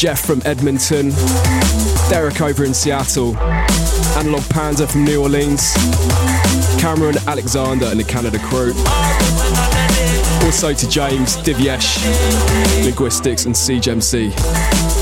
Jeff from Edmonton, Derek over in Seattle, Analog Panda from New Orleans, Cameron Alexander and the Canada crew. Also to James, Divyesh, Linguistics and CGMC.